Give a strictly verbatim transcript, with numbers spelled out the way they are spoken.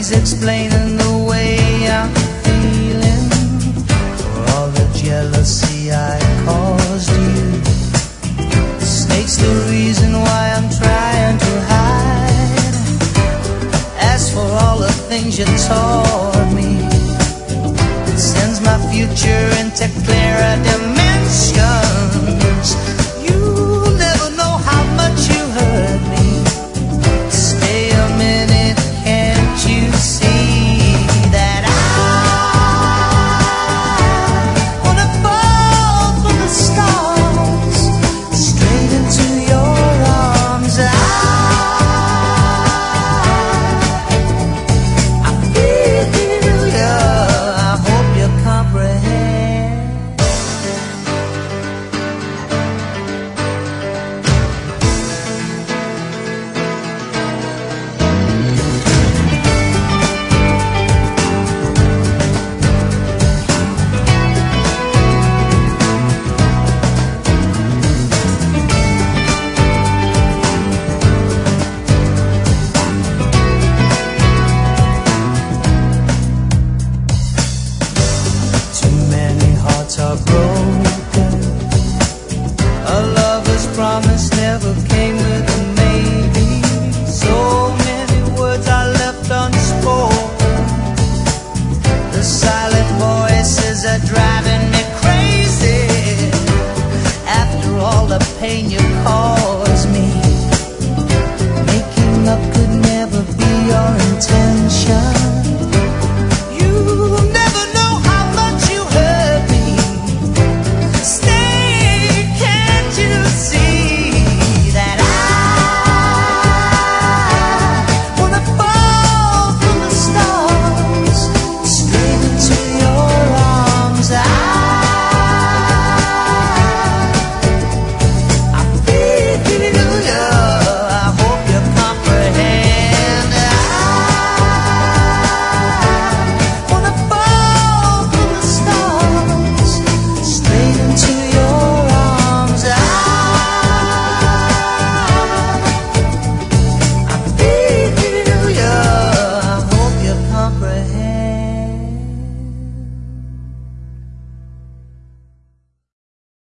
words explaining the way I'm feeling, for all the jealousy I caused you. The snake's the reason why I'm trying to hide. As for all the things you taught me, it sends my future into clearer dimensions. You'll never know how much you hurt me. Stay a minute, can't you see that I wanna fall from the stars straight into your arms? I, I feel ya, I hope you comprehend. Too many hearts are broken. A lover's promise never came with a maybe. So many words are left unspoken. The silent voices are driving me crazy. After all the pain you caused me, making up could never be your intention.